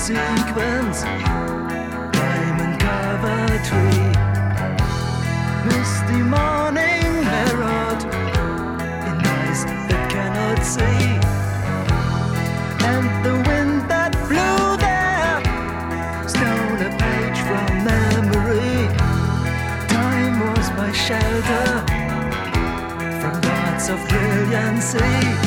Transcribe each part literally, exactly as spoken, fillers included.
sequence, diamond cover tree, misty morning mirrored in eyes that cannot see, and the wind that blew there stole a page from memory. Time was my shelter from darts of brilliancy,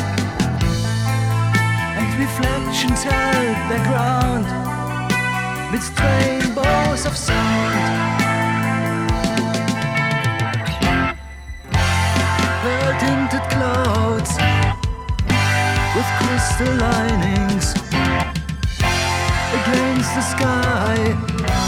reflections held their ground midst rainbows of sound. Pearl tinted clouds with crystal linings against the sky.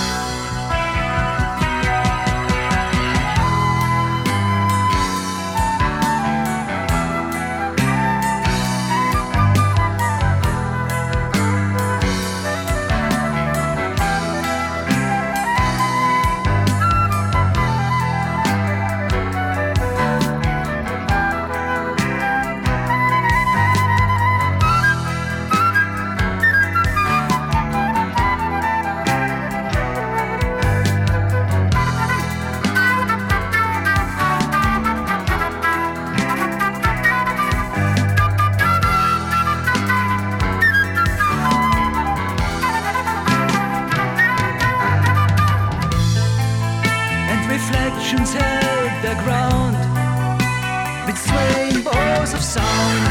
Reflections held their ground with rainbows of sound.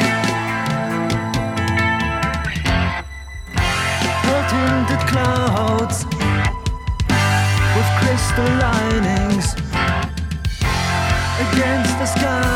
Pearl-tinted clouds with crystal linings against the sky.